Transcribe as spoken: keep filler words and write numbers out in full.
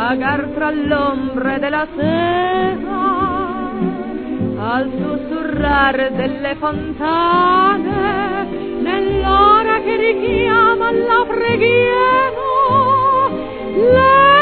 vagar tra l'ombre della sera, al sussurrare delle fontane, nell'ora che richiama alla preghiera.